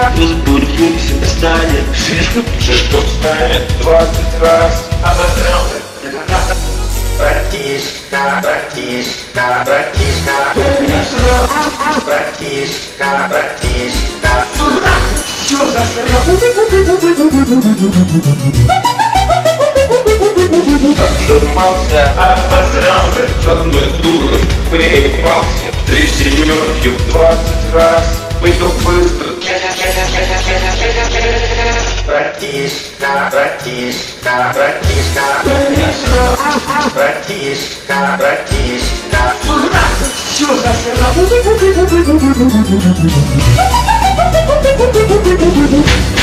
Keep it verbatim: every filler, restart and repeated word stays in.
Возбудимся, станет что станет двадцать раз. Обосрался. Братишка, братишка, братишка, братишка, братишка. Что за Обжимался, обосрался, одной дурой приебался. Три семерки в двадцать раз. Пойду быстро. Братишка, братишка, братишка, братишка, братишка. Что за сырок?